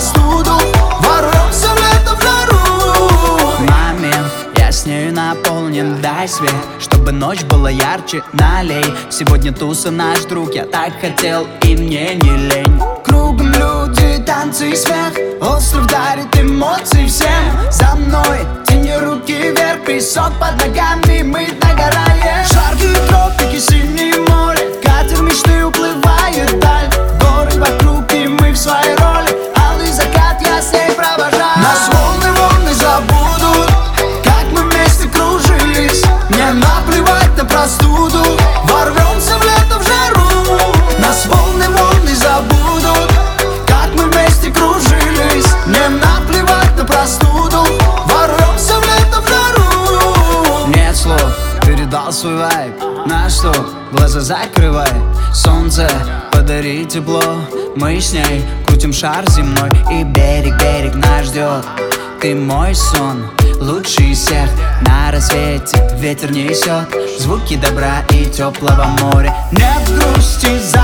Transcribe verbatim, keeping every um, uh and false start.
простуду, ворвемся в лето, в жару. Момент, я с нею наполнен, дай свет, чтобы ночь была ярче, налей. Сегодня туса наш друг, я так хотел, и мне не лень. Кругом люди, танцы и смех, остров дарит эмоции всем. За мной тени, руки вверх, песок под ногами, мы догораем. Жаркие тропики, синее море, катер мечты уплывает вдаль. Горы вокруг, и мы в своей роли, алый закат я с ней провожаю. Нас волны, волны забудут, как мы вместе кружились. Мне наплевать на простуду, ворвемся в лето, в жару. Нас волны, волны забудут, как мы вместе кружились. Мне наплевать на простуду, ворвемся в лето, в жару. Нет слов, передал свой вайб, на что глаза закрывай. Солнце, подари тепло, мы с ней крутим шар земной. И берег, берег нас ждет, ты мой сон, лучший из всех. На рассвете ветер несет звуки добра и теплого моря. Нет грусти за